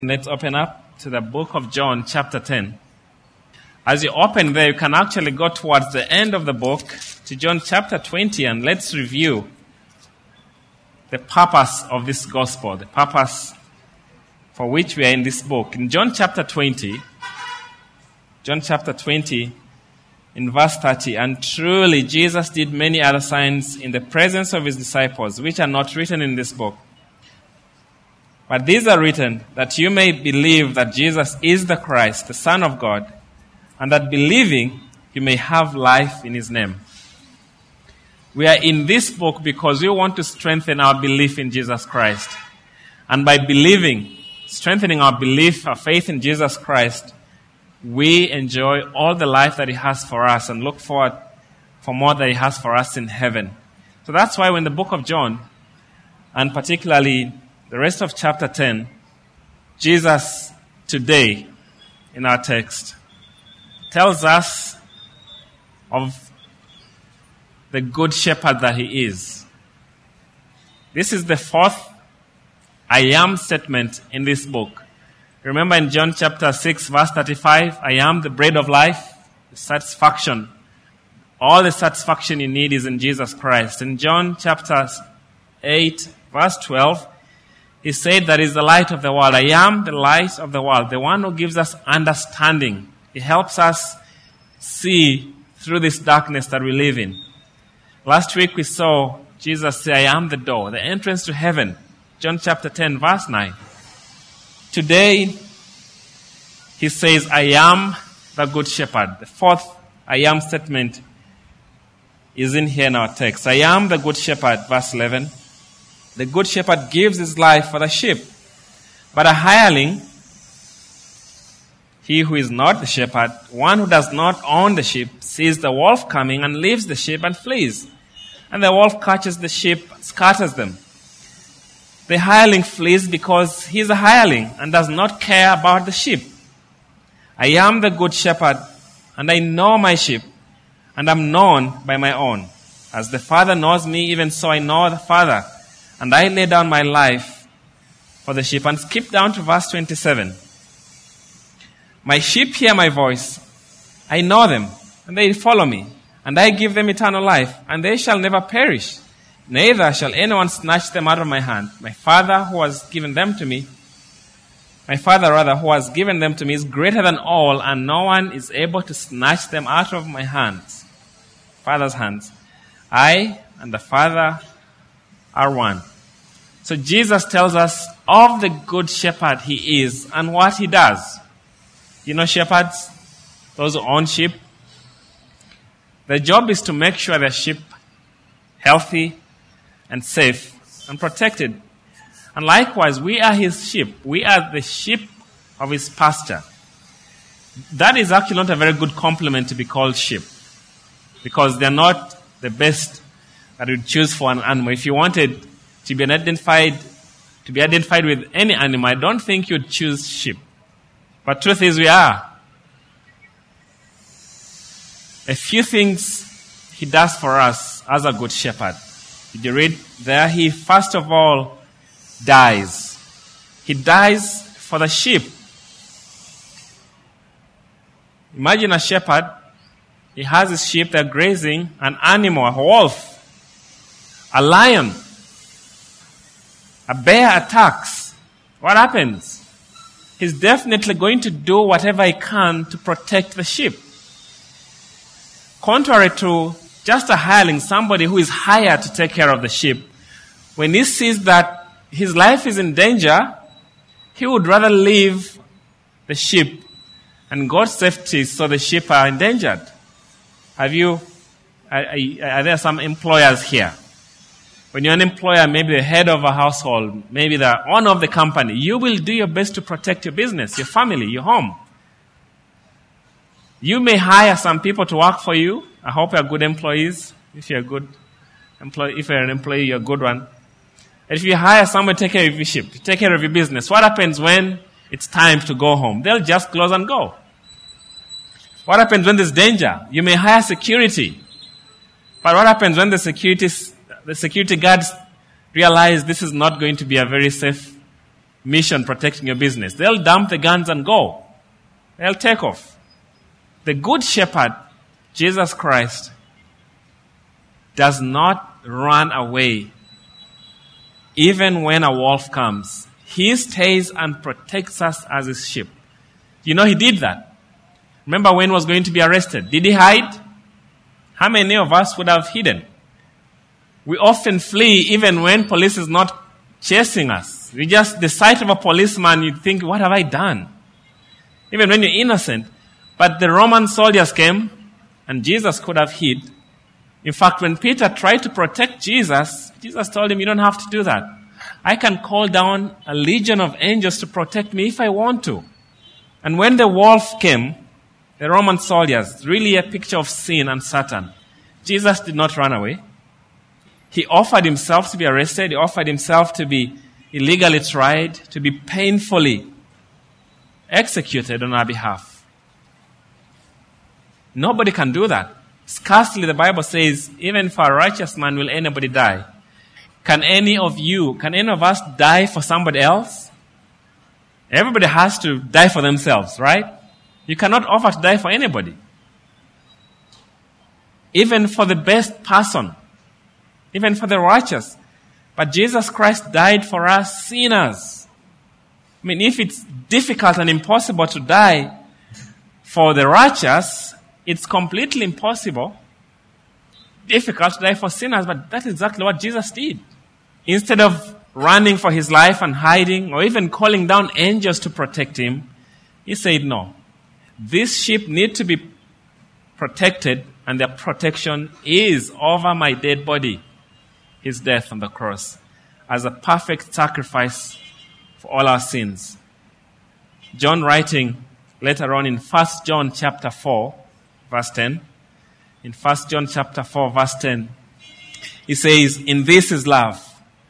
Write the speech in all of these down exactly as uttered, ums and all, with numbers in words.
Let's open up to the book of John, chapter ten. As you open there, you can actually go towards the end of the book to John chapter twenty, and let's review the purpose of this gospel, the purpose for which we are in this book. In John chapter twenty, John chapter twenty, in verse thirty, and truly Jesus did many other signs in the presence of his disciples, which are not written in this book. But these are written that you may believe that Jesus is the Christ, the Son of God, and that believing you may have life in his name. We are in this book because we want to strengthen our belief in Jesus Christ. And by believing, strengthening our belief, our faith in Jesus Christ, we enjoy all the life that he has for us and look forward for more that he has for us in heaven. So that's why when the book of John, and particularly the rest of chapter ten, Jesus today, in our text, tells us of the good shepherd that he is. This is the fourth I am statement in this book. Remember in John chapter six, verse thirty-five, I am the bread of life, the satisfaction. All the satisfaction you need is in Jesus Christ. In John chapter eight, verse twelve, he said that is the light of the world. I am the light of the world, the one who gives us understanding. He helps us see through this darkness that we live in. Last week we saw Jesus say, I am the door, the entrance to heaven. John chapter ten, verse nine. Today, he says, I am the good shepherd. The fourth I am statement is in here in our text. I am the good shepherd, verse eleven. The good shepherd gives his life for the sheep. But a hireling, he who is not the shepherd, one who does not own the sheep, sees the wolf coming and leaves the sheep and flees. And the wolf catches the sheep, scatters them. The hireling flees because he is a hireling and does not care about the sheep. I am the good shepherd, and I know my sheep, and am known by my own. As the Father knows me, even so I know the Father. And I lay down my life for the sheep. And skip down to verse twenty-seven. My sheep hear my voice. I know them, and they follow me. And I give them eternal life, and they shall never perish. Neither shall anyone snatch them out of my hand. My Father who has given them to me, my Father rather who has given them to me is greater than all, and no one is able to snatch them out of my hands, Father's hands. I and the Father are one. So Jesus tells us of the good shepherd he is and what he does. You know shepherds, those who own sheep, their job is to make sure their sheep healthy and safe and protected. And likewise, we are his sheep. We are the sheep of his pasture. That is actually not a very good compliment to be called sheep, because they're not the best that you'd choose for an animal. If you wanted to be identified, to be identified with any animal, I don't think you'd choose sheep. But truth is, we are. A few things he does for us as a good shepherd. Did you read there? He first of all dies. He dies for the sheep. Imagine a shepherd. He has his sheep, they're grazing, an animal, a wolf, a lion, a bear attacks. What happens? He's definitely going to do whatever he can to protect the sheep. Contrary to just a hireling, somebody who is hired to take care of the sheep, when he sees that his life is in danger, he would rather leave the sheep and God's safety so the sheep are endangered. Have you, are, are there some employers here? When you're an employer, maybe the head of a household, maybe the owner of the company, you will do your best to protect your business, your family, your home. You may hire some people to work for you. I hope you're good employees. If you're a good employee, if you're an employee, you're a good one. And if you hire someone to take care of your ship, to take care of your business, what happens when it's time to go home? They'll just close and go. What happens when there's danger? You may hire security. But what happens when the security, the security guards realize this is not going to be a very safe mission protecting your business. They'll dump the guns and go. They'll take off. The good shepherd, Jesus Christ, does not run away even when a wolf comes. He stays and protects us as his sheep. You know, he did that. Remember when he was going to be arrested? Did he hide? How many of us would have hidden? We often flee even when police is not chasing us. We just, the sight of a policeman, you think, what have I done? Even when you're innocent. But the Roman soldiers came and Jesus could have hid. In fact, when Peter tried to protect Jesus, Jesus told him, you don't have to do that. I can call down a legion of angels to protect me if I want to. And when the wolf came, the Roman soldiers, really a picture of sin and Satan, Jesus did not run away. He offered himself to be arrested. He offered himself to be illegally tried, to be painfully executed on our behalf. Nobody can do that. Scarcely, the Bible says, even for a righteous man will anybody die. Can any of you, can any of us die for somebody else? Everybody has to die for themselves, right? You cannot offer to die for anybody. Even for the best person. Even for the righteous. But Jesus Christ died for us sinners. I mean, if it's difficult and impossible to die for the righteous, it's completely impossible, difficult to die for sinners, but that's exactly what Jesus did. Instead of running for his life and hiding or even calling down angels to protect him, he said, no, these sheep need to be protected, and their protection is over my dead body, his death on the cross, as a perfect sacrifice for all our sins. John writing later on in First John chapter four, verse ten, in First John chapter four, verse ten, he says, in this is love.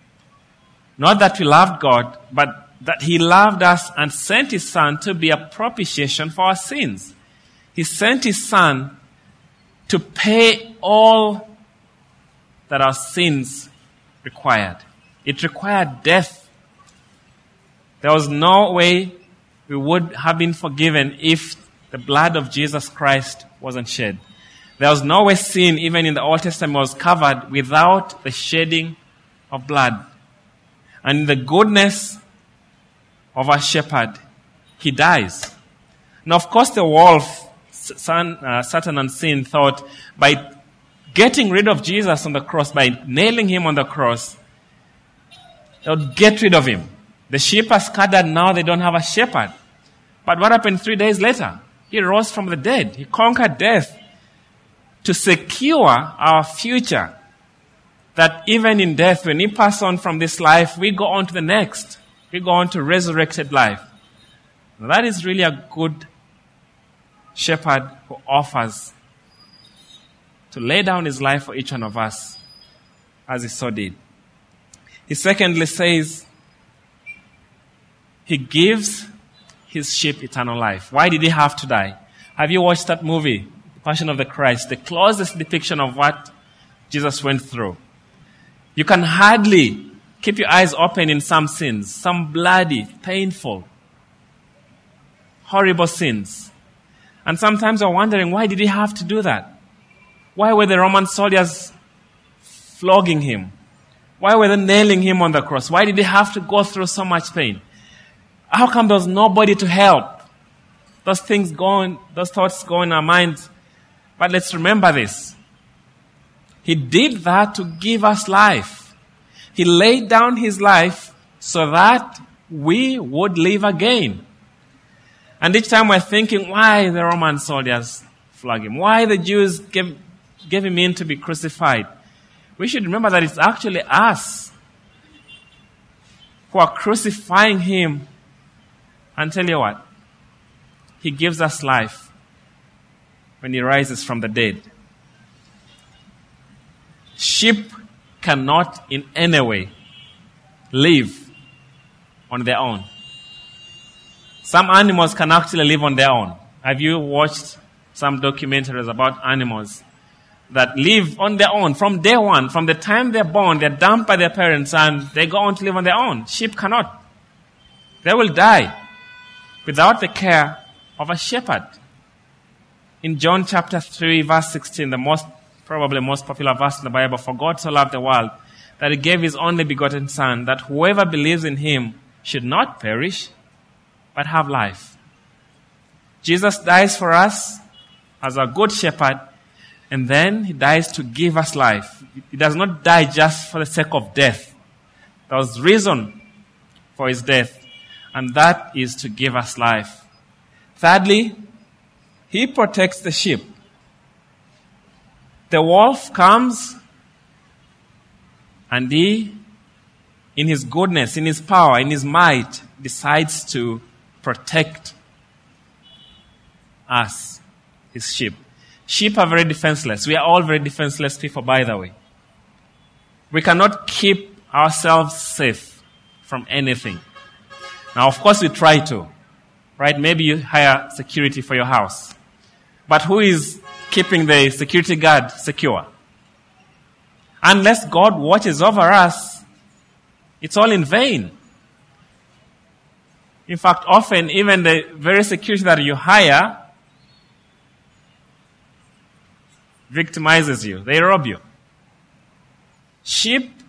Not that we loved God, but that he loved us and sent his Son to be a propitiation for our sins. He sent his Son to pay all that our sins required. It required death. There was no way we would have been forgiven if the blood of Jesus Christ wasn't shed. There was no way sin, even in the Old Testament, was covered without the shedding of blood. And in the goodness of our shepherd, he dies. Now, of course, the wolf, son, uh, Satan and sin, thought by getting rid of Jesus on the cross, by nailing him on the cross, they would get rid of him. The sheep are scattered now, they don't have a shepherd. But what happened three days later? He rose from the dead. He conquered death to secure our future. That even in death, when we pass on from this life, we go on to the next. We go on to resurrected life. Now, that is really a good shepherd who offers to lay down his life for each one of us, as he so did. He secondly says, he gives his sheep eternal life. Why did he have to die? Have you watched that movie, Passion of the Christ? The closest depiction of what Jesus went through. You can hardly keep your eyes open in some sins, some bloody, painful, horrible sins. And sometimes you're wondering, why did he have to do that? Why were the Roman soldiers flogging him? Why were they nailing him on the cross? Why did he have to go through so much pain? How come there was nobody to help? Those things go on, those thoughts go in our minds. But let's remember this. He did that to give us life. He laid down his life so that we would live again. And each time we're thinking, why the Roman soldiers flog him? Why the Jews gave, gave him in to be crucified? We should remember that it's actually us who are crucifying him. And tell you what, he gives us life when he rises from the dead. Sheep cannot in any way live on their own. Some animals can actually live on their own. Have you watched some documentaries about animals that live on their own from day one? From the time they're born, they're dumped by their parents and they go on to live on their own. Sheep cannot. They will die without the care of a shepherd. In John chapter three, verse sixteen, the most, probably most popular verse in the Bible, for God so loved the world that he gave his only begotten Son, that whoever believes in him should not perish, but have life. Jesus dies for us as a good shepherd, and then he dies to give us life. He does not die just for the sake of death. There was reason for his death, and that is to give us life. Thirdly, he protects the sheep. The wolf comes, and he, in his goodness, in his power, in his might, decides to protect us, his sheep. Sheep are very defenseless. We are all very defenseless people, by the way. We cannot keep ourselves safe from anything. Now, of course, we try to, right? Maybe you hire security for your house. But who is keeping the security guard secure? Unless God watches over us, it's all in vain. In fact, often even the very security that you hire victimizes you. They rob you. Sheep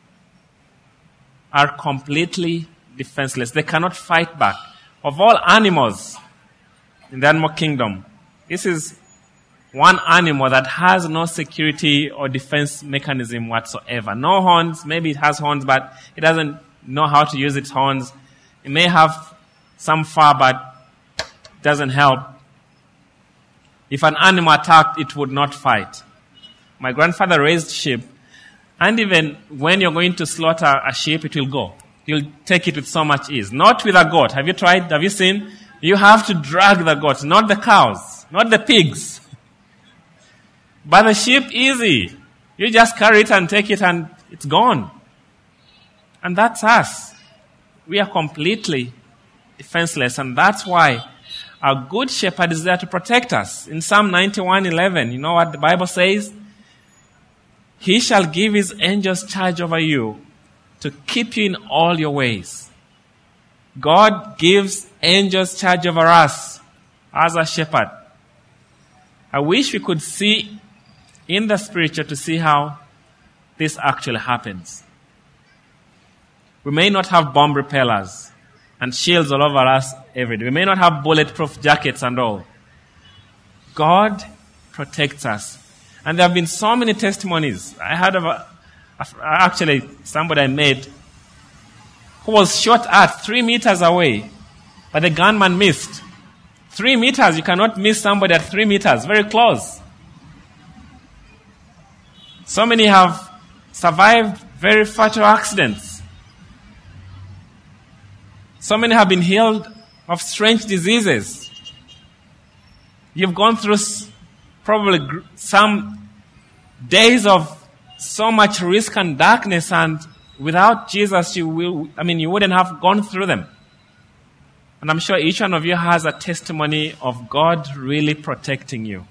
are completely defenseless. They cannot fight back. Of all animals in the animal kingdom, this is one animal that has no security or defense mechanism whatsoever. No horns. Maybe it has horns, but it doesn't know how to use its horns. It may have some fur, but it doesn't help. If an animal attacked, it would not fight. My grandfather raised sheep, and even when you're going to slaughter a sheep, it will go. You'll take it with so much ease. Not with a goat. Have you tried? Have you seen? You have to drag the goats, not the cows, not the pigs. But the sheep, easy. You just carry it and take it and it's gone. And that's us. We are completely defenseless, and that's why our good shepherd is there to protect us. In Psalm ninety-one eleven, you know what the Bible says? He shall give his angels charge over you to keep you in all your ways. God gives angels charge over us as a shepherd. I wish we could see in the spiritual to see how this actually happens. We may not have bomb repellers and shields all over us every day. We may not have bulletproof jackets and all. God protects us. And there have been so many testimonies. I heard of a, actually somebody I met who was shot at three meters away, but the gunman missed. Three meters, you cannot miss somebody at three meters, very close. So many have survived very fatal accidents. So many have been healed of strange diseases. You've gone through probably some days of so much risk and darkness, and without Jesus, you will, I mean, you wouldn't have gone through them. And I'm sure each one of you has a testimony of God really protecting you.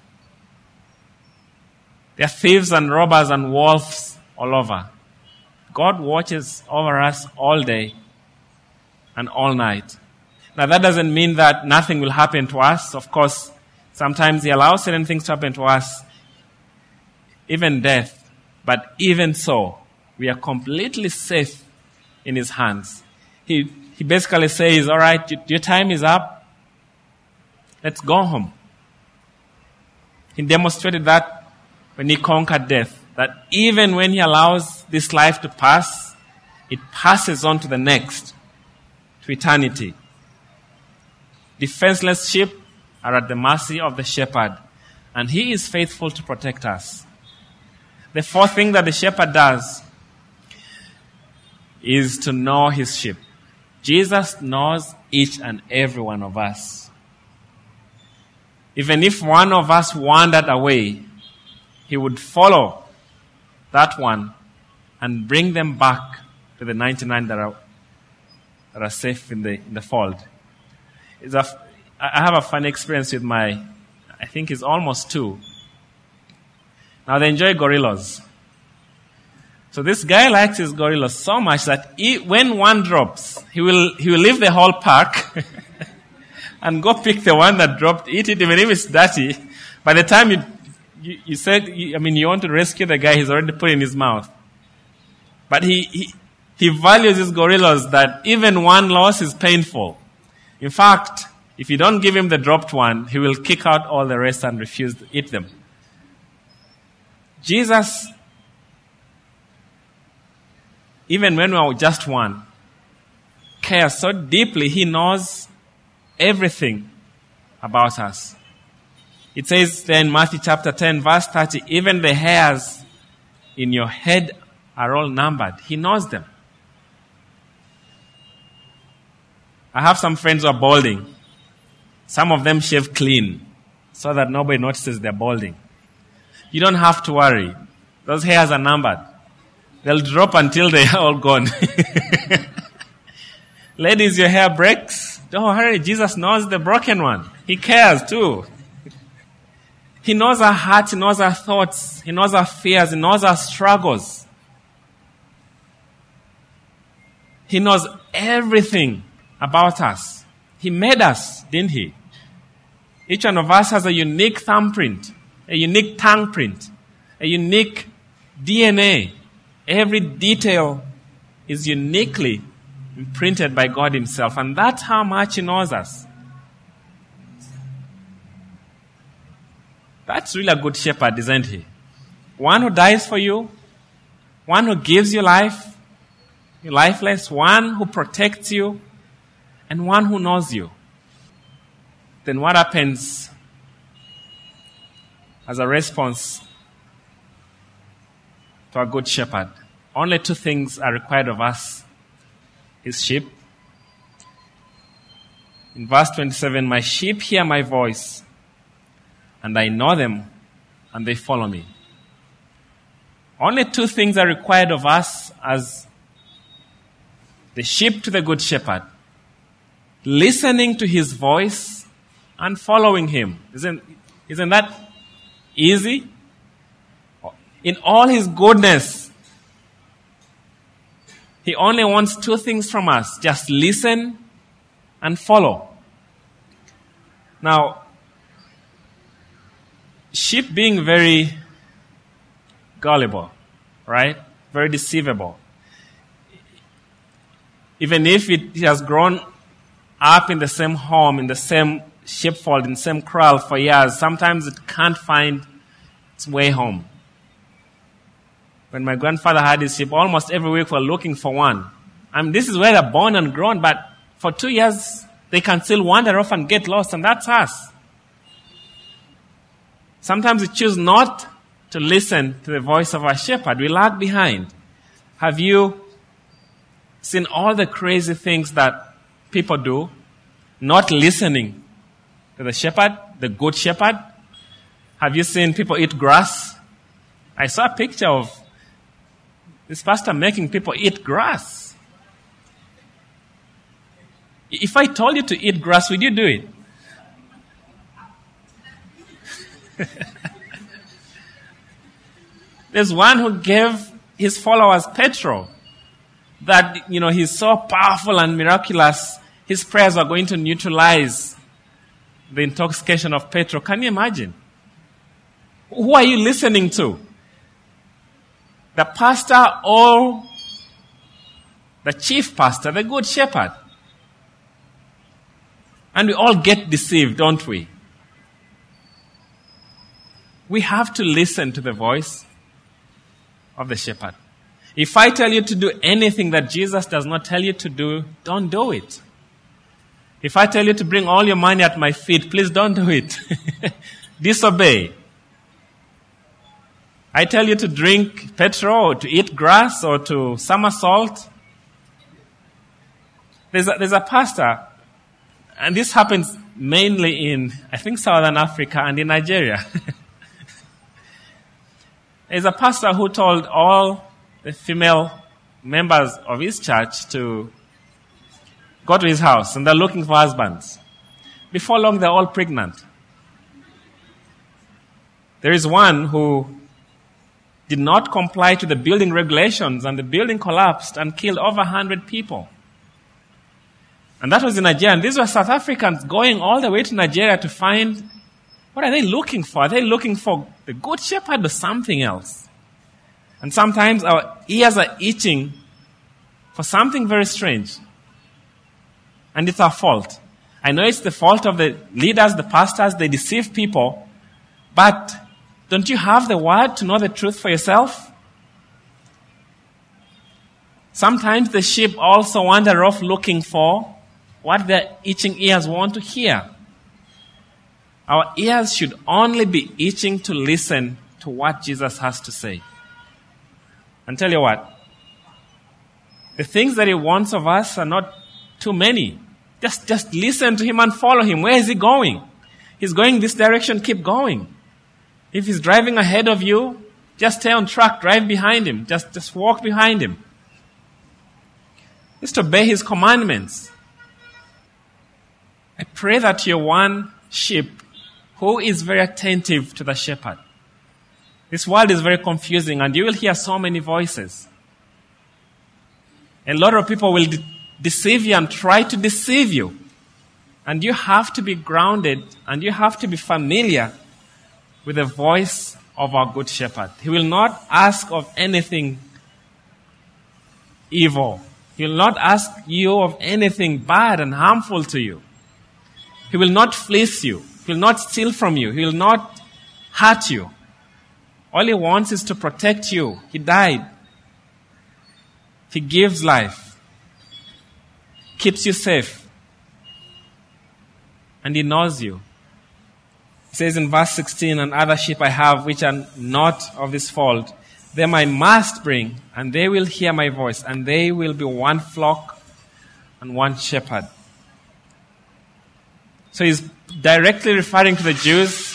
There are thieves and robbers and wolves all over. God watches over us all day and all night. Now, that doesn't mean that nothing will happen to us. Of course, sometimes He allows certain things to happen to us, even death. But even so, we are completely safe in His hands. He, he basically says, all right, your time is up. Let's go home. He demonstrated that when He conquered death, that even when He allows this life to pass, it passes on to the next, to eternity. Defenseless sheep are at the mercy of the shepherd, and He is faithful to protect us. The fourth thing that the shepherd does is to know his sheep. Jesus knows each and every one of us. Even if one of us wandered away, He would follow that one and bring them back to the ninety-nine that are, that are safe in the, in the fold. It's a, I have a funny experience with my, I think it's almost two. Now they enjoy gorillas. So this guy likes his gorillas so much that he, when one drops, he will he will leave the whole pack and go pick the one that dropped, eat it, even if it's dirty. By the time you you, you said, you, I mean, you want to rescue the guy, he's already put it in his mouth. But he, he he values his gorillas that even one loss is painful. In fact, if you don't give him the dropped one, he will kick out all the rest and refuse to eat them. Jesus, even when we are just one, cares so deeply. He knows everything about us. It says there in Matthew chapter ten, verse thirty, even the hairs in your head are all numbered. He knows them. I have some friends who are balding. Some of them shave clean so that nobody notices they're balding. You don't have to worry. Those hairs are numbered. They'll drop until they're all gone. Ladies, your hair breaks. Don't hurry. Jesus knows the broken one. He cares too. He knows our hearts. He knows our thoughts. He knows our fears. He knows our struggles. He knows everything about us. He made us, didn't he? Each one of us has a unique thumbprint, a unique tongue print, a unique D N A. Every detail is uniquely imprinted by God himself, and that's how much he knows us. That's really a good shepherd, isn't he? One who dies for you, one who gives you life, you're lifeless, one who protects you, and one who knows you. Then what happens as a response to a good shepherd? Only two things are required of us, his sheep. In verse twenty-seven, my sheep hear my voice, and I know them, and they follow me. Only two things are required of us as the sheep to the good shepherd. Listening to his voice and following him. Isn't, isn't that easy? In all his goodness, he only wants two things from us. Just listen and follow. Now, sheep being very gullible, right? Very deceivable. Even if it has grown up in the same home, in the same sheepfold, in the same kraal for years, sometimes it can't find its way home. When my grandfather had his sheep, almost every week we're looking for one. I mean, this is where they're born and grown, but for two years they can still wander off and get lost, and that's us. Sometimes we choose not to listen to the voice of our shepherd. We lag behind. Have you seen all the crazy things that people do, not listening to the shepherd, the good shepherd? Have you seen people eat grass? I saw a picture of this pastor making people eat grass. If I told you to eat grass, would you do it? There's one who gave his followers petrol. That, you know, he's so powerful and miraculous, his prayers are going to neutralize the intoxication of petrol. Can you imagine? Who are you listening to? The pastor or the chief pastor, the good shepherd? And we all get deceived, don't we? We have to listen to the voice of the shepherd. If I tell you to do anything that Jesus does not tell you to do, don't do it. If I tell you to bring all your money at my feet, please don't do it. Disobey. I tell you to drink petrol or to eat grass or to somersault. There's a, there's a pastor, and this happens mainly in, I think, Southern Africa and in Nigeria. There's a pastor who told all the female members of his church to go to his house, and they're looking for husbands. Before long, they're all pregnant. There is one who did not comply to the building regulations, and the building collapsed and killed over one hundred people. And that was in Nigeria. And these were South Africans going all the way to Nigeria to find, what are they looking for? Are they looking for the Good Shepherd or something else? And sometimes our ears are itching for something very strange. And it's our fault. I know it's the fault of the leaders, the pastors, they deceive people. But don't you have the word to know the truth for yourself? Sometimes the sheep also wander off looking for what their itching ears want to hear. Our ears should only be itching to listen to what Jesus has to say. And tell you what, the things that he wants of us are not too many. Just, just listen to him and follow him. Where is he going? He's going this direction, keep going. If he's driving ahead of you, just stay on track, drive behind him. Just, just walk behind him. Just obey his commandments. I pray that you're one sheep who is very attentive to the shepherd. This world is very confusing, and you will hear so many voices. A lot of people will de- deceive you and try to deceive you. And you have to be grounded, and you have to be familiar with the voice of our good shepherd. He will not ask of anything evil. He will not ask you of anything bad and harmful to you. He will not fleece you. He will not steal from you. He will not hurt you. All he wants is to protect you. He died. He gives life. Keeps you safe. And he knows you. It says in verse sixteen, and other sheep I have which are not of this fold, them I must bring, and they will hear my voice, and they will be one flock and one shepherd. So he's directly referring to the Jews,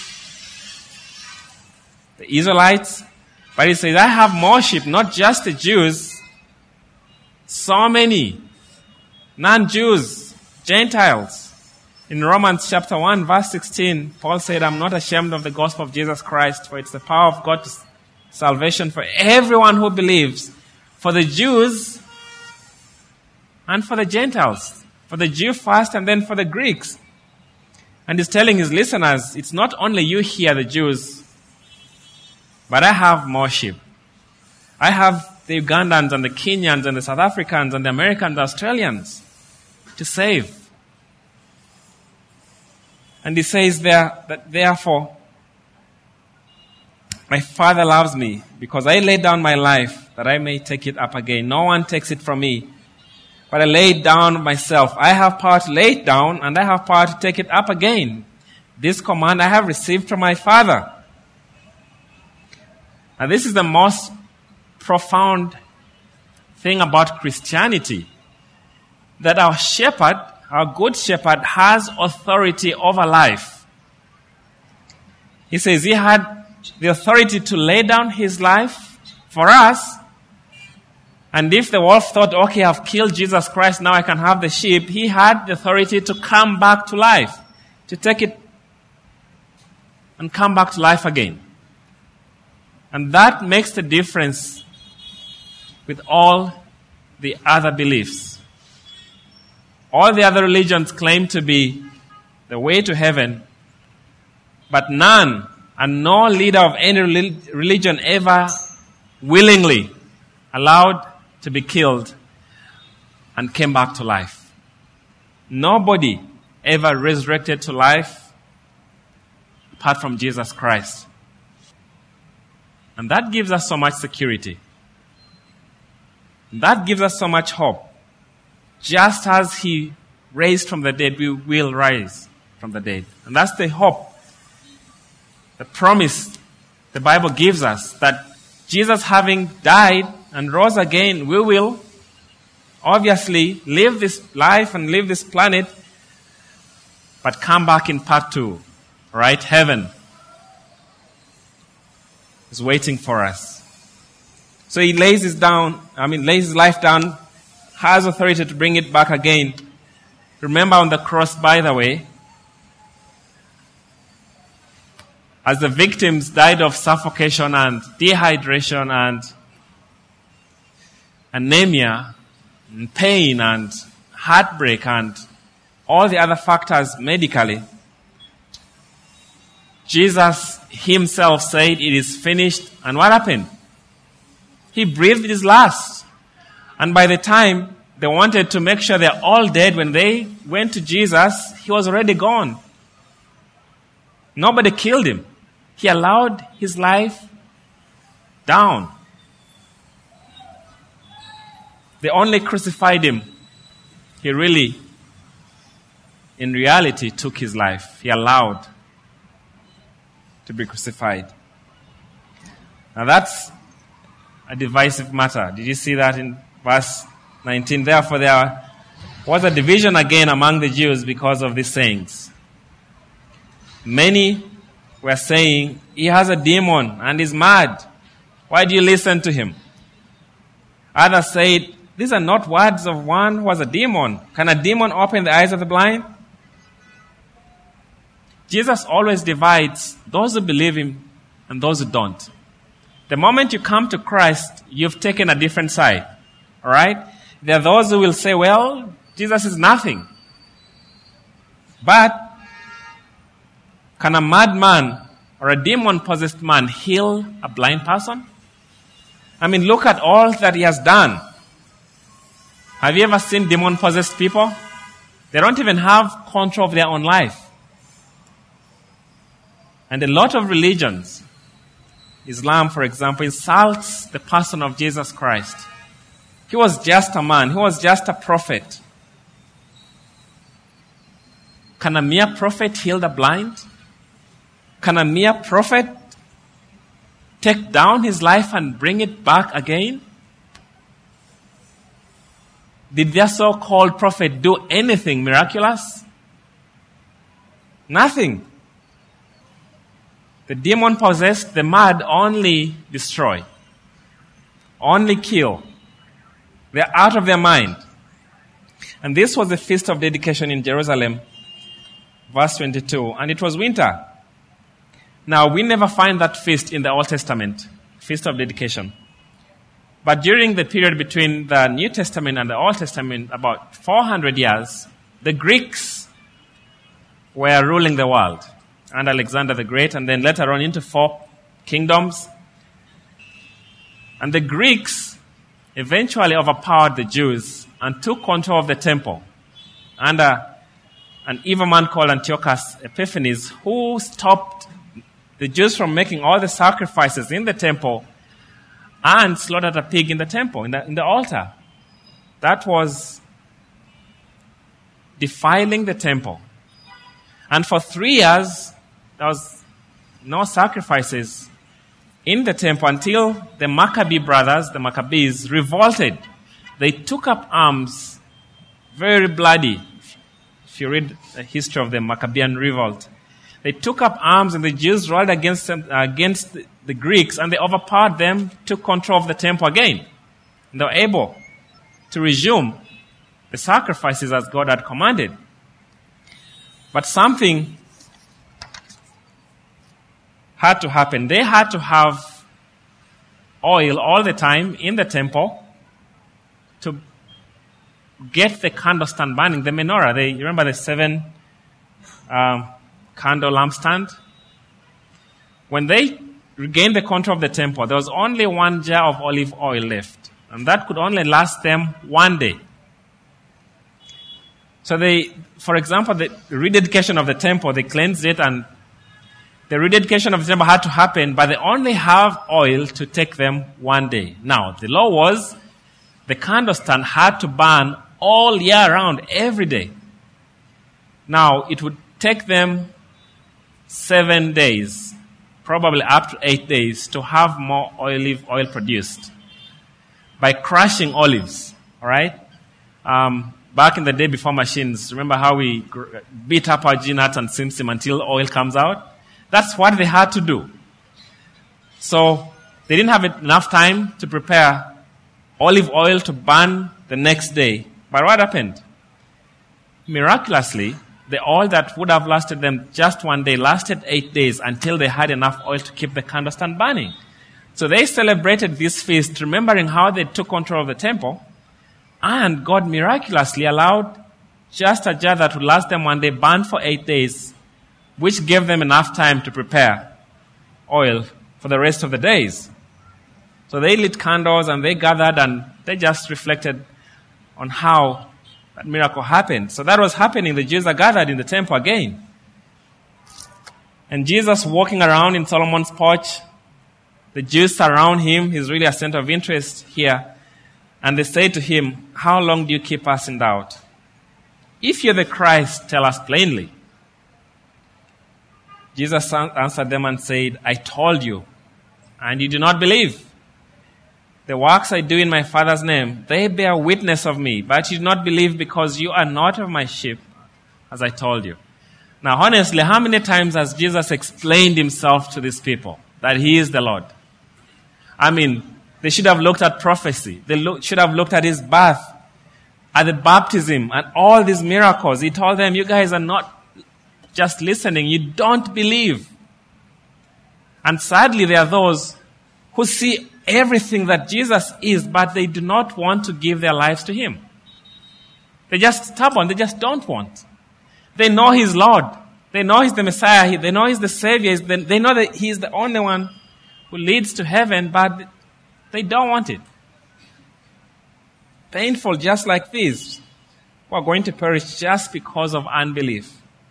the Israelites, but he says, I have more sheep, not just the Jews, so many non-Jews, Gentiles. In Romans chapter one, verse sixteen, Paul said, I'm not ashamed of the gospel of Jesus Christ, for it's the power of God to salvation for everyone who believes, for the Jews and for the Gentiles, for the Jew first and then for the Greeks. And he's telling his listeners, it's not only you here, the Jews, but I have more sheep. I have the Ugandans and the Kenyans and the South Africans and the Americans, the Australians to save. And he says there that therefore, my Father loves me because I laid down my life that I may take it up again. No one takes it from me, but I lay it down myself. I have power to lay it down, and I have power to take it up again. This command I have received from my Father. And this is the most profound thing about Christianity, that our shepherd, our good shepherd, has authority over life. He says he had the authority to lay down his life for us. And if the wolf thought, okay, I've killed Jesus Christ, now I can have the sheep, he had the authority to come back to life, to take it and come back to life again. And that makes the difference with all the other beliefs. All the other religions claim to be the way to heaven, but none and no leader of any religion ever willingly allowed to be killed and came back to life. Nobody ever resurrected to life apart from Jesus Christ. And that gives us so much security. That gives us so much hope. Just as he raised from the dead, we will rise from the dead. And that's the hope, the promise the Bible gives us, that Jesus, having died and rose again, we will obviously live this life and live this planet, but come back in part two, right? Heaven is waiting for us. So he lays his down, I mean, lays his life down, has authority to bring it back again. Remember on the cross, by the way, as the victims died of suffocation and dehydration and anemia and pain and heartbreak and all the other factors medically, Jesus himself said, "It is finished." And what happened? He breathed his last. And by the time they wanted to make sure they're all dead, when they went to Jesus, he was already gone. Nobody killed him. He allowed his life down. They only crucified him. He really, in reality, took his life. He allowed to be crucified. Now that's a divisive matter. Did you see that in verse nineteen? Therefore there was a division again among the Jews because of these sayings. Many were saying, "He has a demon and is mad. Why do you listen to him?" Others said, "These are not words of one who has a demon. Can a demon open the eyes of the blind?" Jesus always divides those who believe him and those who don't. The moment you come to Christ, you've taken a different side. All right? There are those who will say, "Well, Jesus is nothing." But can a madman or a demon-possessed man heal a blind person? I mean, look at all that he has done. Have you ever seen demon-possessed people? They don't even have control of their own life. And a lot of religions, Islam, for example, insults the person of Jesus Christ. He was just a man. He was just a prophet. Can a mere prophet heal the blind? Can a mere prophet take down his life and bring it back again? Did their so-called prophet do anything miraculous? Nothing. The demon-possessed, the mad, only destroy, only kill. They're out of their mind. And this was the feast of dedication in Jerusalem, verse twenty-two, and it was winter. Now, we never find that feast in the Old Testament, feast of dedication. But during the period between the New Testament and the Old Testament, about four hundred years, the Greeks were ruling the world. And Alexander the Great, and then later on into four kingdoms. And the Greeks eventually overpowered the Jews and took control of the temple under an evil man called Antiochus Epiphanes, who stopped the Jews from making all the sacrifices in the temple and slaughtered a pig in the temple, in the, in the altar. That was defiling the temple. And for three years, there was no sacrifices in the temple until the Maccabee brothers, the Maccabees, revolted. They took up arms, very bloody. If you read the history of the Maccabean revolt, they took up arms and the Jews rolled against them, uh, against the, the Greeks, and they overpowered them, took control of the temple again. And they were able to resume the sacrifices as God had commanded. But something had to happen. They had to have oil all the time in the temple to get the candlestand burning, the menorah. They, you remember the seven um, candle lampstand? When they regained the control of the temple, there was only one jar of olive oil left. And that could only last them one day. So they, for example, the rededication of the temple, they cleansed it, and the rededication of the temple had to happen, but they only have oil to take them one day. Now, the law was the candlestand had to burn all year round, every day. Now, it would take them seven days, probably up to eight days, to have more olive oil produced by crushing olives, all right? Um, back in the day before machines, remember how we gr- beat up our ginat and simsim until oil comes out? That's what they had to do. So they didn't have enough time to prepare olive oil to burn the next day. But what happened? Miraculously, The oil that would have lasted them just one day lasted eight days until they had enough oil to keep the candlestand burning. So they celebrated this feast, remembering how they took control of the temple, and God miraculously allowed just a jar that would last them one day burn for eight days, which gave them enough time to prepare oil for the rest of the days. So they lit candles and they gathered and they just reflected on how that miracle happened. So that was happening. The Jews are gathered in the temple again. And Jesus walking around in Solomon's porch, the Jews surround him. He's really a center of interest here. And they say to him, "How long do you keep us in doubt? If you're the Christ, tell us plainly." Jesus answered them and said, "I told you, and you do not believe. The works I do in my Father's name, they bear witness of me, but you do not believe because you are not of my sheep, as I told you." Now, honestly, how many times has Jesus explained himself to these people that he is the Lord? I mean, they should have looked at prophecy. They look, should have looked at his birth, at the baptism, and all these miracles. He told them, you guys are not just listening. You don't believe. And sadly, there are those who see everything that Jesus is, but they do not want to give their lives to him. They're just stubborn. They just don't want. They know he's Lord. They know he's the Messiah. They know he's the Savior. They know that he's the only one who leads to heaven, but they don't want it. Painful, just like these, who are going to perish just because of unbelief.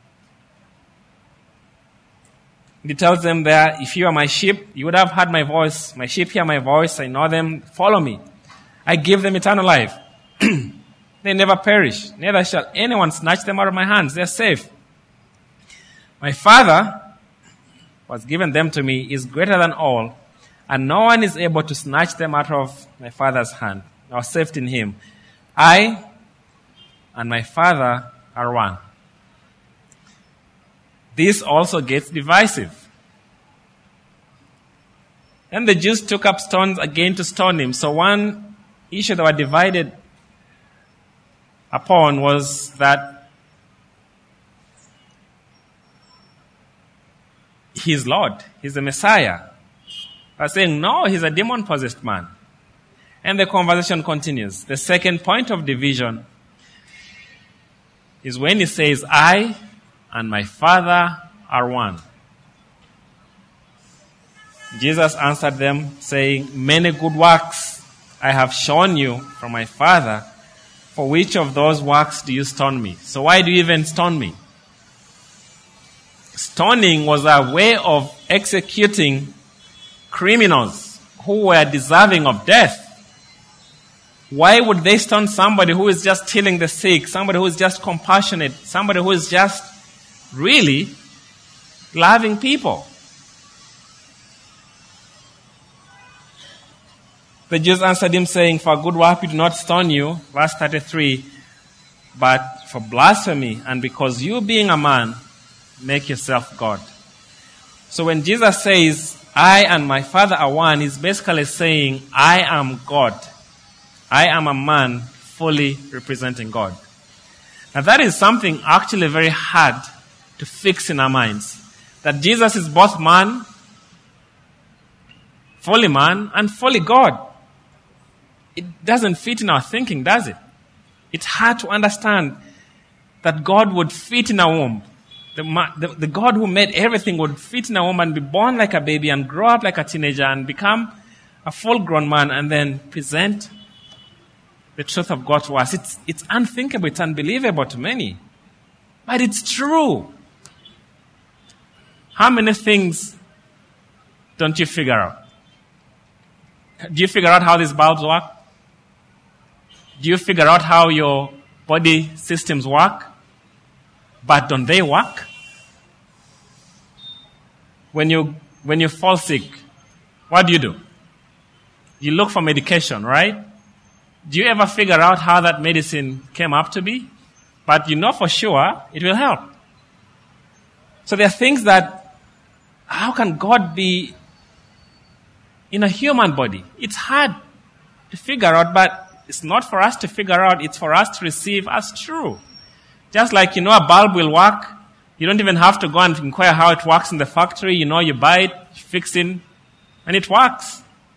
He tells them there, if you are my sheep, you would have heard my voice. My sheep hear my voice. I know them. Follow me. I give them eternal life. They never perish. Neither shall anyone snatch them out of my hands. They are safe. My Father, who has given them to me, is greater than all, and no one is able to snatch them out of my Father's hand, or saved in him. I and my Father are one. This also gets divisive. Then the Jews took up stones again to stone him. So one issue they were divided upon was that he's Lord, he's the Messiah. They are saying, no, he's a demon-possessed man. And the conversation continues. The second point of division is when he says, I and my Father are one. Jesus answered them, saying, many good works I have shown you from my Father. For which of those works do you stone me? So why do you even stone me? Stoning was a way of executing criminals who were deserving of death. Why would they stone somebody who is just healing the sick, somebody who is just compassionate, somebody who is just really loving people? The Jews answered him, saying, for good work we do not stone you, verse thirty-three, but for blasphemy, and because you, being a man, make yourself God. So when Jesus says, I and my Father are one, he's basically saying, I am God. I am a man fully representing God. Now that is something actually very hard to fix in our minds. That Jesus is both man, fully man, and fully God. It doesn't fit in our thinking, does it? It's hard to understand that God would fit in a womb. The, the, the God who made everything would fit in a womb and be born like a baby and grow up like a teenager and become a full-grown man and then present the truth of God to us. It's, it's unthinkable. It's unbelievable to many. But it's true. How many things don't you figure out? Do you figure out how these bulbs work? Do you figure out how your body systems work? But don't they work? When you, when you fall sick, what do you do? You look for medication, right? Do you ever figure out how that medicine came up to be? But you know for sure it will help. So there are things that, how can God be in a human body? It's hard to figure out, but it's not for us to figure out, it's for us to receive as true. Just like you know a bulb will work, you don't even have to go and inquire how it works in the factory. You know, you buy it, you fix it, and it works.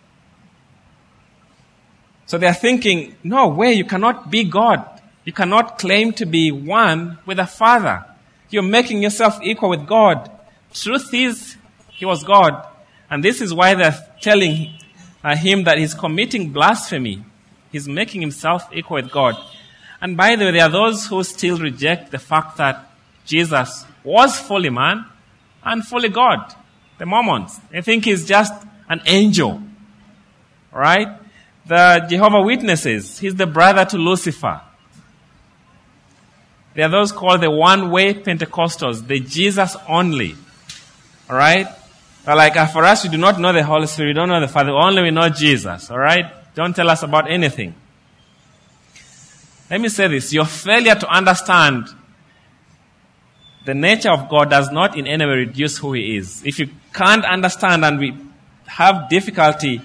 So they are thinking, no way, you cannot be God. You cannot claim to be one with the Father. You're making yourself equal with God. Truth is, he was God. And this is why they're telling uh, him that he's committing blasphemy. He's making himself equal with God. And by the way, there are those who still reject the fact that Jesus was fully man and fully God. The Mormons. They think he's just an angel. Right? The Jehovah's Witnesses, he's the brother to Lucifer. There are those called the one-way Pentecostals, the Jesus only. Alright? They're like, uh, for us, we do not know the Holy Spirit, we don't know the Father, only we know Jesus. Alright? Don't tell us about anything. Let me say this, your failure to understand the nature of God does not in any way reduce who he is. If you can't understand and we have difficulty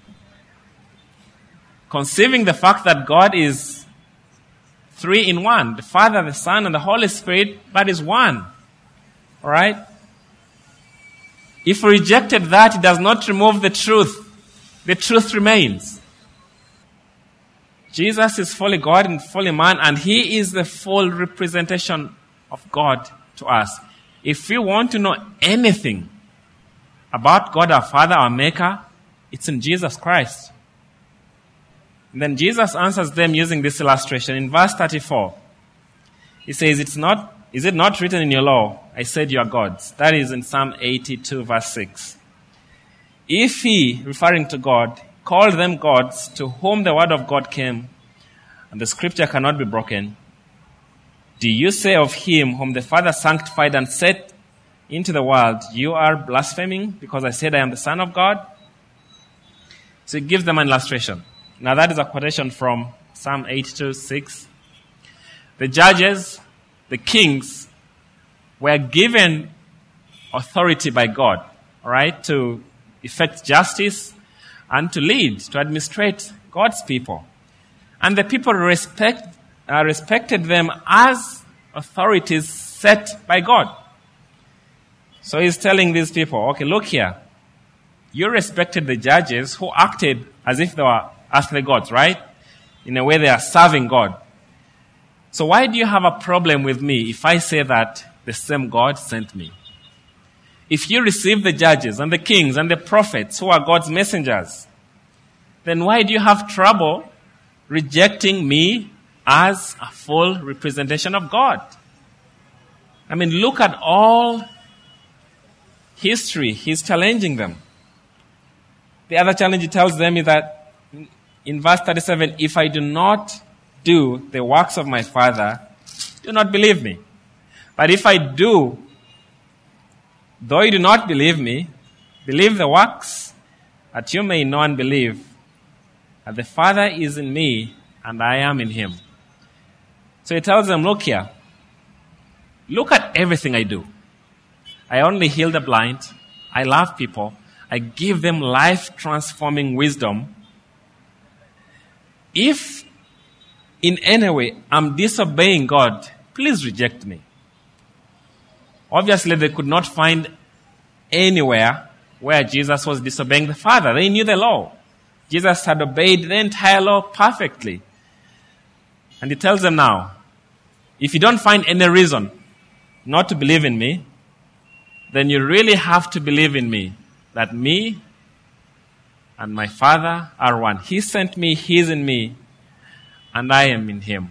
conceiving the fact that God is three in one, the Father, the Son, and the Holy Spirit, that is one. Alright? If we rejected that, it does not remove the truth. The truth remains. Jesus is fully God and fully man, and he is the full representation of God to us. If we want to know anything about God our Father, our Maker, it's in Jesus Christ. And then Jesus answers them using this illustration. In verse thirty-four, he says, "It's not, is it not written in your law, I said you are gods?" That is in Psalm eighty-two, verse six. If he, referring to God, called them gods to whom the word of God came, and the scripture cannot be broken, do you say of him whom the Father sanctified and set into the world, you are blaspheming because I said I am the Son of God? So he gives them an illustration. Now that is a quotation from Psalm eighty-two, six. The judges, the kings, were given authority by God, all right, to effect justice and to lead, to administrate God's people. And the people respect, uh, respected them as authorities set by God. So he's telling these people, okay, look here. You respected the judges who acted as if they were earthly gods, right? In a way they are serving God. So why do you have a problem with me if I say that the same God sent me? If you receive the judges and the kings and the prophets who are God's messengers, then why do you have trouble rejecting me as a full representation of God? I mean, look at all history. He's challenging them. The other challenge he tells them is that in verse thirty-seven, if I do not do the works of my Father, do not believe me. But if I do, though you do not believe me, believe the works, that you may know and believe that the Father is in me and I am in him. So he tells them, look here, look at everything I do. I only heal the blind. I love people. I give them life-transforming wisdom. If in any way I'm disobeying God, please reject me. Obviously, they could not find anywhere where Jesus was disobeying the Father. They knew the law. Jesus had obeyed the entire law perfectly. And he tells them now, if you don't find any reason not to believe in me, then you really have to believe in me, that me and my Father are one. He sent me, he is in me, and I am in him.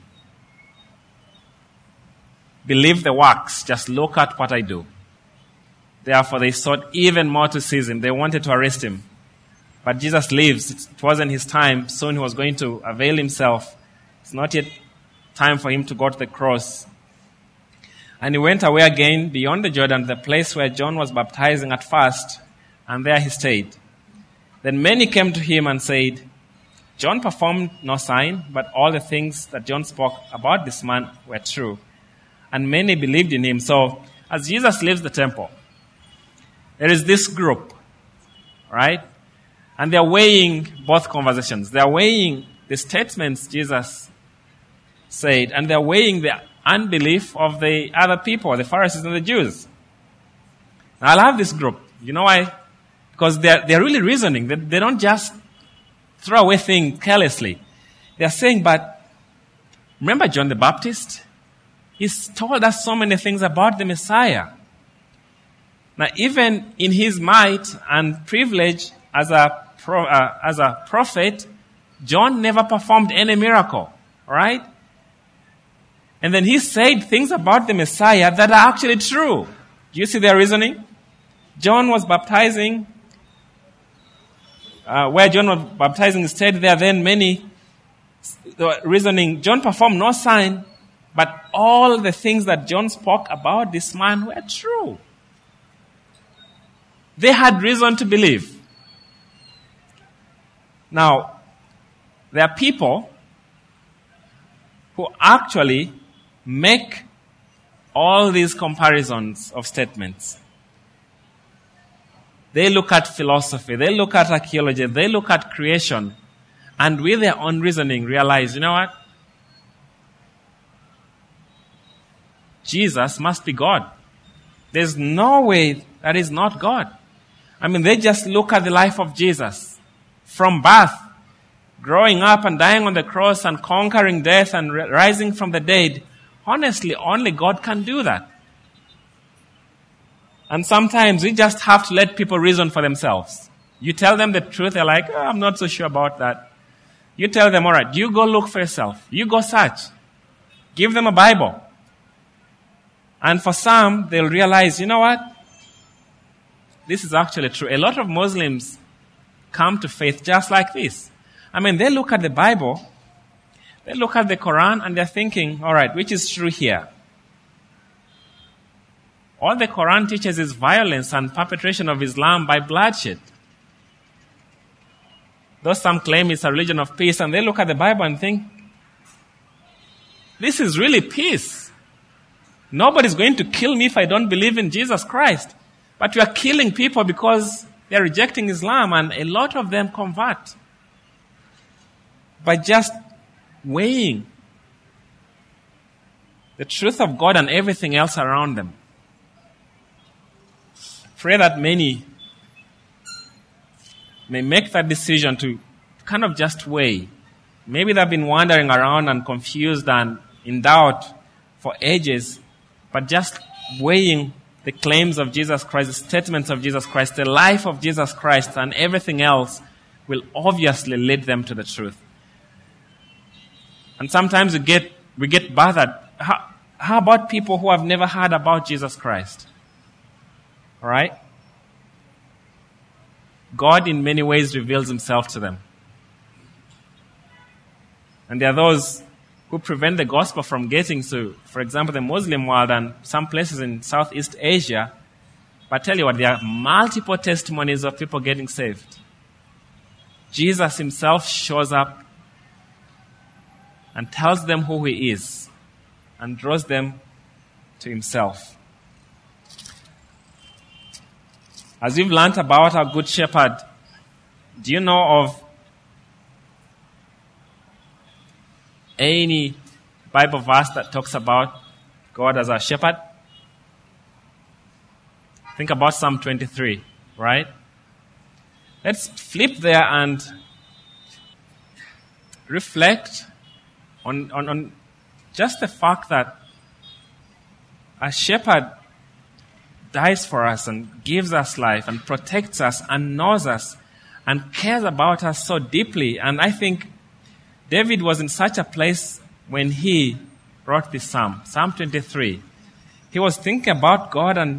Believe the works, just look at what I do. Therefore, they sought even more to seize him. They wanted to arrest him. But Jesus lives. It wasn't his time. Soon he was going to avail himself. It's not yet time for him to go to the cross. And he went away again beyond the Jordan, the place where John was baptizing at first, and there he stayed. Then many came to him and said, John performed no sign, but all the things that John spoke about this man were true. And many believed in him. So, as Jesus leaves the temple, there is this group, right? And they're weighing both conversations. They're weighing the statements Jesus said, and they're weighing the unbelief of the other people, the Pharisees and the Jews. Now, I love this group. You know why? Because they're, they're really reasoning. They, they don't just throw away things carelessly. They're saying, but remember John the Baptist? He's told us so many things about the Messiah. Now, even in his might and privilege as a pro, uh, as a prophet, John never performed any miracle, right? And then he said things about the Messiah that are actually true. Do you see their reasoning? John was baptizing. Uh, where John was baptizing, stayed there then many the reasoning. John performed no sign, but all the things that John spoke about this man were true. They had reason to believe. Now, there are people who actually make all these comparisons of statements. They look at philosophy, they look at archaeology, they look at creation, and with their own reasoning realize, you know what? Jesus must be God. There's no way that is not God. I mean, they just look at the life of Jesus from birth, growing up and dying on the cross and conquering death and rising from the dead. Honestly, only God can do that. And sometimes we just have to let people reason for themselves. You tell them the truth, they're like, oh, I'm not so sure about that. You tell them, all right, you go look for yourself. You go search. Give them a Bible. And for some, they'll realize, you know what? This is actually true. A lot of Muslims come to faith just like this. I mean, they look at the Bible, they look at the Quran, and they're thinking, all right, which is true here? All the Quran teaches is violence and perpetration of Islam by bloodshed. Though some claim it's a religion of peace, and they look at the Bible and think, this is really peace. Nobody's going to kill me if I don't believe in Jesus Christ. But we are killing people because they are rejecting Islam, and a lot of them convert by just weighing the truth of God and everything else around them. Pray that many may make that decision to kind of just weigh. Maybe they've been wandering around and confused and in doubt for ages, but just weighing the claims of Jesus Christ, the statements of Jesus Christ, the life of Jesus Christ, and everything else will obviously lead them to the truth. And sometimes we get we get bothered. How, how about people who have never heard about Jesus Christ? All right? God in many ways reveals himself to them. And there are those who prevent the gospel from getting to, for example, the Muslim world and some places in Southeast Asia. But I tell you what, there are multiple testimonies of people getting saved. Jesus himself shows up and tells them who he is and draws them to himself. As you've learned about our Good Shepherd, do you know of any Bible verse that talks about God as our shepherd? Think about Psalm twenty-three, right? Let's flip there and reflect on, on, on just the fact that a shepherd dies for us and gives us life and protects us and knows us and cares about us so deeply. And I think David was in such a place when he wrote this psalm, Psalm twenty-three. He was thinking about God, and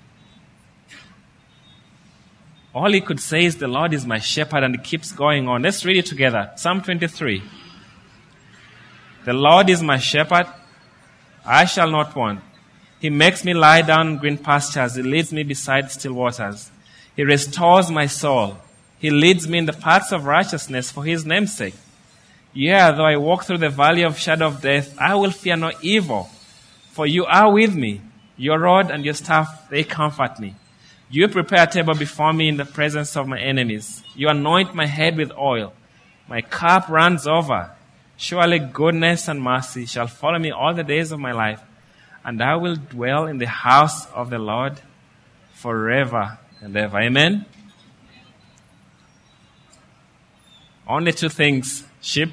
all he could say is, the Lord is my shepherd, and it keeps going on. Let's read it together. Psalm twenty-three. The Lord is my shepherd, I shall not want. He makes me lie down in green pastures. He leads me beside still waters. He restores my soul. He leads me in the paths of righteousness for his name's sake. Yea, though I walk through the valley of shadow of death, I will fear no evil, for you are with me. Your rod and your staff, they comfort me. You prepare a table before me in the presence of my enemies. You anoint my head with oil. My cup runs over. Surely goodness and mercy shall follow me all the days of my life, and I will dwell in the house of the Lord forever and ever. Amen? Only two things. Sheep,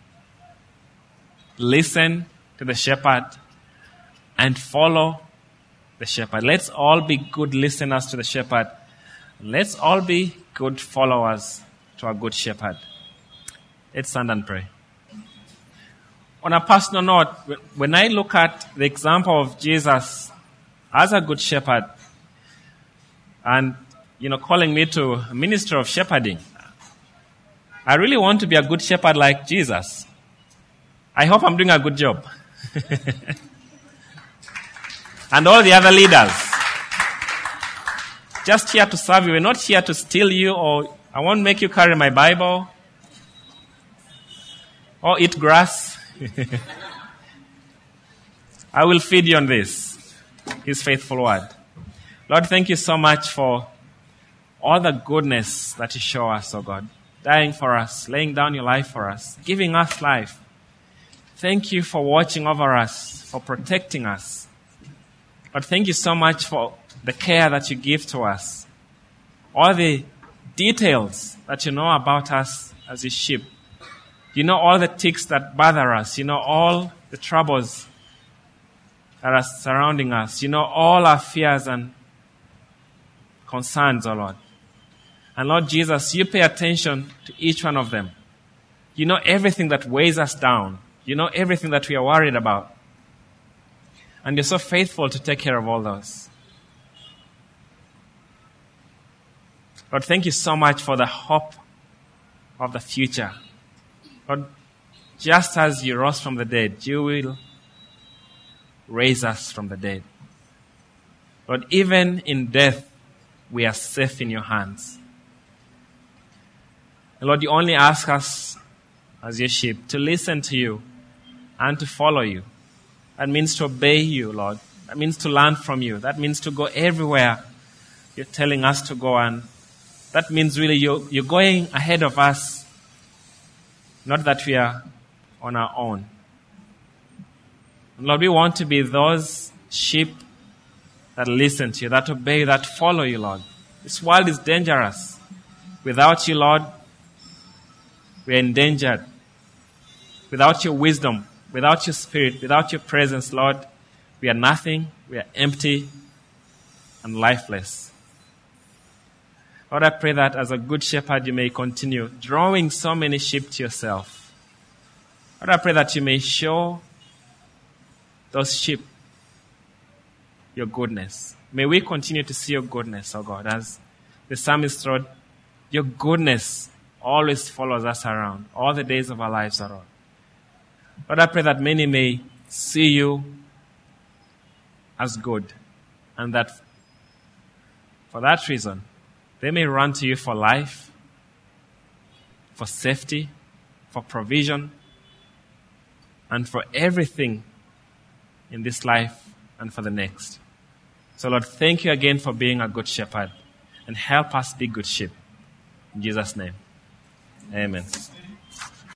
listen to the shepherd and follow the shepherd. Let's all be good listeners to the shepherd. Let's all be good followers to our good shepherd. Let's stand and pray. On a personal note, when I look at the example of Jesus as a good shepherd and, you know, calling me to a ministry of shepherding, I really want to be a good shepherd like Jesus. I hope I'm doing a good job. And all the other leaders. Just here to serve you. We're not here to steal you, or I won't make you carry my Bible or eat grass. I will feed you on this, His faithful word. Lord, thank you so much for all the goodness that you show us, oh God. Dying for us, laying down your life for us, giving us life. Thank you for watching over us, for protecting us. Lord, thank you so much for the care that you give to us. All the details that you know about us as your sheep. You know all the ticks that bother us. You know all the troubles that are surrounding us. You know all our fears and concerns, oh Lord. And Lord Jesus, you pay attention to each one of them. You know everything that weighs us down. You know everything that we are worried about. And you're so faithful to take care of all those. Lord, thank you so much for the hope of the future. Lord, just as you rose from the dead, you will raise us from the dead. Lord, even in death, we are safe in your hands. And Lord, you only ask us as your sheep to listen to you and to follow you. That means to obey you, Lord. That means to learn from you. That means to go everywhere you're telling us to go. And that means really you're, you're going ahead of us, not that we are on our own. And Lord, we want to be those sheep that listen to you, that obey you, that follow you, Lord. This world is dangerous. Without you, Lord, we are endangered. Without your wisdom, without your spirit, without your presence, Lord, we are nothing, we are empty and lifeless. Lord, I pray that as a good shepherd, you may continue drawing so many sheep to yourself. Lord, I pray that you may show those sheep your goodness. May we continue to see your goodness, oh God, as the psalmist wrote, your goodness always follows us around all the days of our lives, oh Lord. Lord, I pray that many may see you as good, and that for that reason, they may run to you for life, for safety, for provision, and for everything in this life and for the next. So Lord, thank you again for being a good shepherd, and help us be good sheep. In Jesus' name, amen.